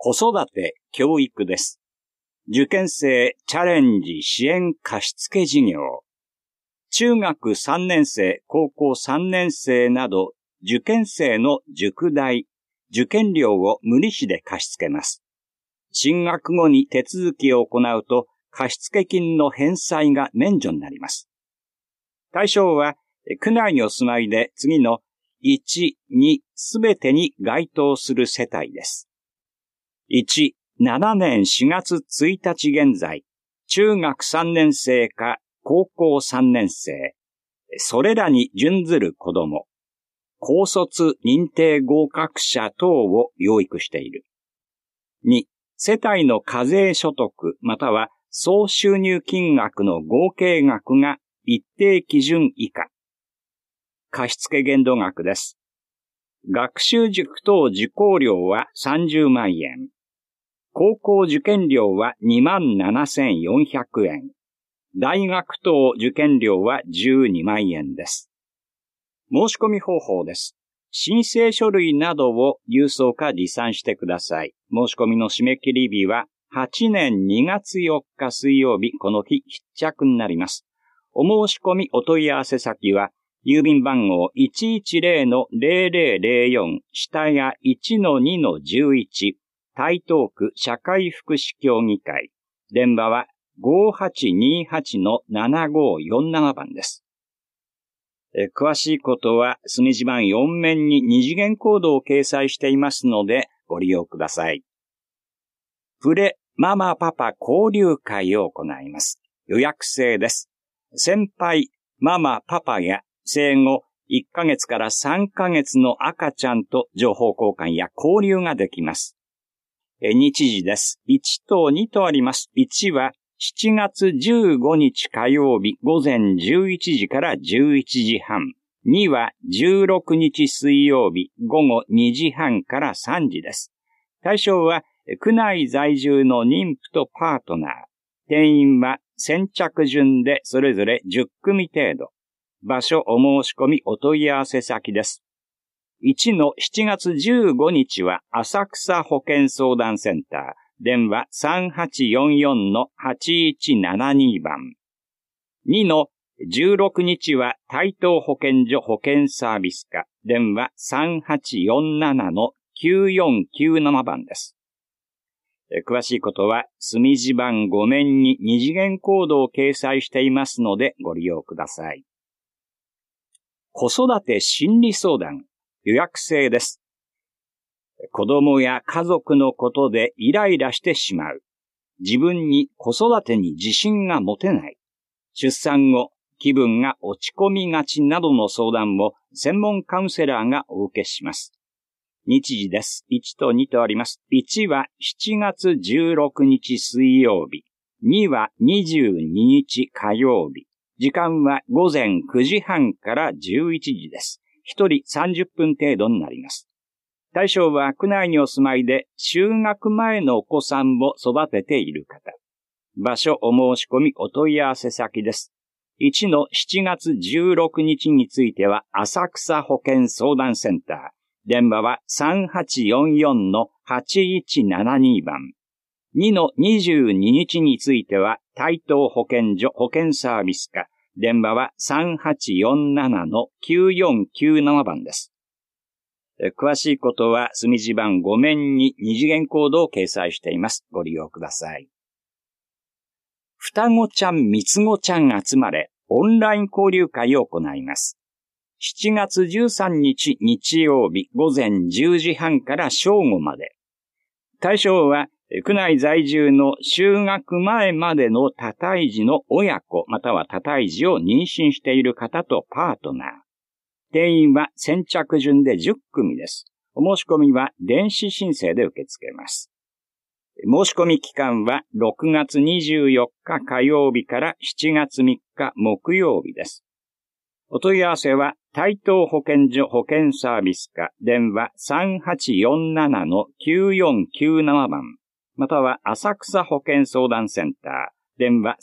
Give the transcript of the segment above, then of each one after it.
子育て教育です。受験生チャレンジ支援貸付事業。中学3年生、高校3年生など受験生の塾代、受験料を無利子で貸し付けます。進学後に手続きを行うと貸付金の返済が免除になります。対象は区内にお住まいで次の1、2すべてに該当する世帯です。1、7年4月1日現在、中学3年生か高校3年生、それらに準ずる子供、高卒認定合格者等を養育している。2、世帯の課税所得または総収入金額の合計額が一定基準以下。貸付限度額です。学習塾等受講料は30万円。高校受験料は27,400円。大学等受験料は12万円です。申し込み方法です。申請書類などを郵送か持参してください。申し込みの締め切り日は8年2月4日水曜日、この日必着になります。お申し込みお問い合わせ先は、郵便番号 110-0004 下谷 1-2-11台東区社会福祉協議会。電話は 5828-7547 番です。詳しいことは隅地版4面に二次元コードを掲載していますのでご利用ください。プレママパパ交流会を行います。予約制です。先輩ママパパや生後1ヶ月から3ヶ月の赤ちゃんと情報交換や交流ができます。日時です。1と2とあります。1は7月15日火曜日午前11時から11時半。2は16日水曜日午後2時半から3時です。対象は区内在住の妊婦とパートナー。定員は先着順でそれぞれ10組程度。場所お申し込みお問い合わせ先です。1の7月15日は浅草保健相談センター。電話 3844-8172 番。2の16日は台東保健所保健サービス課。電話 3847-9497 番です。詳しいことは隅地版5面に二次元コードを掲載していますのでご利用ください。子育て心理相談。予約制です。子供や家族のことでイライラしてしまう。自分に子育てに自信が持てない。出産後、気分が落ち込みがちなどの相談を専門カウンセラーがお受けします。日時です。1と2とあります。1は7月16日水曜日。2は22日火曜日。時間は午前9時半から11時です。1人30分程度になります。対象は区内にお住まいで就学前のお子さんを育てている方。場所お申し込みお問い合わせ先です。1の7月16日については浅草保健相談センター。電話は 3844-8172 番。2の22日については台東保健所保健サービス課。電話は 3847-9497 番です。詳しいことは隅地版5面に二次元コードを掲載しています。ご利用ください。双子ちゃん、三つ子ちゃん集まれ、オンライン交流会を行います。7月13日日曜日午前10時半から正午まで。対象は区内在住の就学前までの多胎児の親子または多胎児を妊娠している方とパートナー。定員は先着順で10組です。お申し込みは電子申請で受け付けます。申し込み期間は6月24日火曜日から7月3日木曜日です。お問い合わせは台東保健所保健サービス課電話 3847-9497 番または浅草保健相談センター電話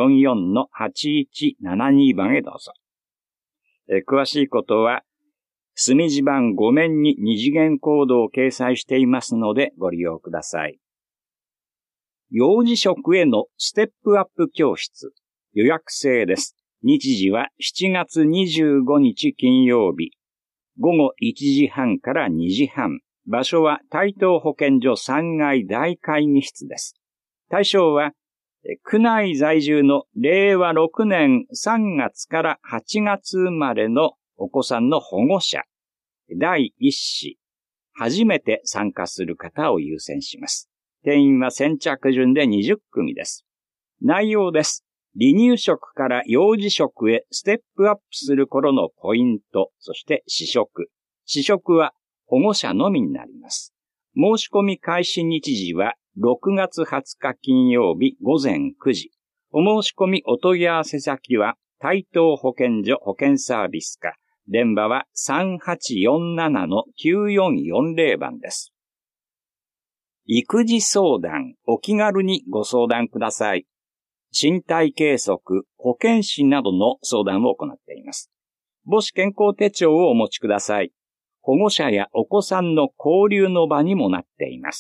3844-8172 番へどうぞ。詳しいことは墨字版5面に二次元コードを掲載していますのでご利用ください。幼児職へのステップアップ教室、予約制です。日時は7月25日金曜日、午後1時半から2時半。場所は台東保健所3階大会議室です。対象は、区内在住の令和6年3月から8月生まれのお子さんの保護者、第1子、初めて参加する方を優先します。定員は先着順で20組です。内容です。離乳食から幼児食へステップアップする頃のポイント、そして試食。試食は保護者のみになります。申し込み開始日時は6月20日金曜日午前9時。お申し込みお問い合わせ先は台東保健所保健サービス課。電話は 3847-9440 番です。育児相談、お気軽にご相談ください。身体計測、保健師などの相談を行っています。母子健康手帳をお持ちください。保護者やお子さんの交流の場にもなっています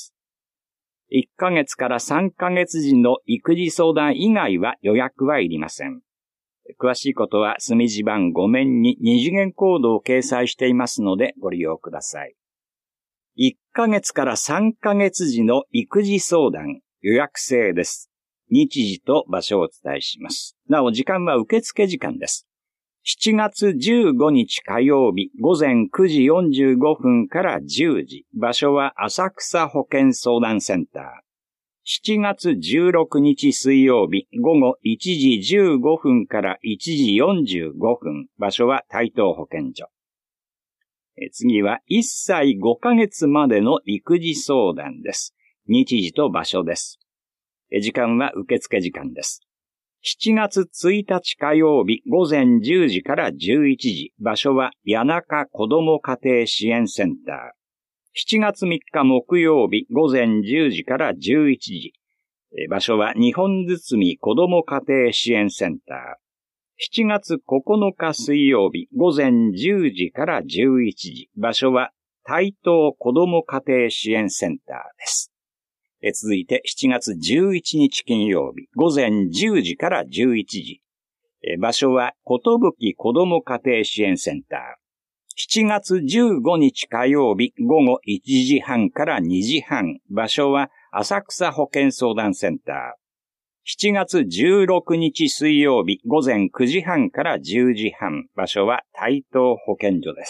。1ヶ月から3ヶ月時の育児相談以外は予約はいりません。詳しいことは墨字版5面に二次元コードを掲載していますのでご利用ください。1ヶ月から3ヶ月時の育児相談、予約制です。日時と場所をお伝えします。なお時間は受付時間です。7月15日火曜日午前9時45分から10時。場所は浅草保健相談センター。7月16日水曜日午後1時15分から1時45分。場所は台東保健所。次は1歳5ヶ月までの育児相談です。日時と場所です。時間は受付時間です。7月1日火曜日午前10時から11時。場所は谷中子ども家庭支援センター。7月3日木曜日午前10時から11時。場所は日本堤子ども家庭支援センター。7月9日水曜日午前10時から11時。場所は台東子ども家庭支援センターです。続いて7月11日金曜日午前10時から11時。場所はことぶき子ども家庭支援センター。7月15日火曜日午後1時半から2時半。場所は浅草保健相談センター。7月16日水曜日午前9時半から10時半。場所は台東保健所です。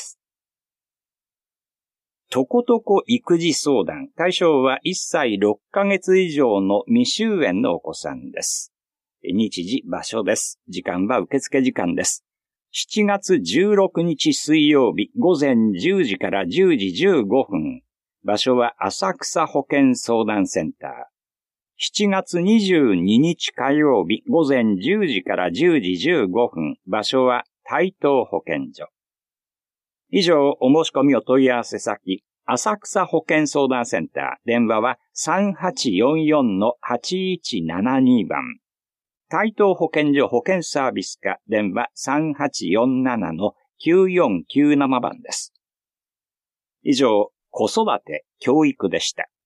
とことこ育児相談。対象は1歳6ヶ月以上の未就園のお子さんです。日時、場所です。時間は受付時間です。7月16日水曜日午前10時から10時15分。場所は浅草保健相談センター。7月22日火曜日午前10時から10時15分。場所は台東保健所。以上、お申し込みお問い合わせ先、浅草保健相談センター。電話は 3844-8172 番。台東保健所保健サービス課。電話 3847-9497 番です。以上、子育て教育でした。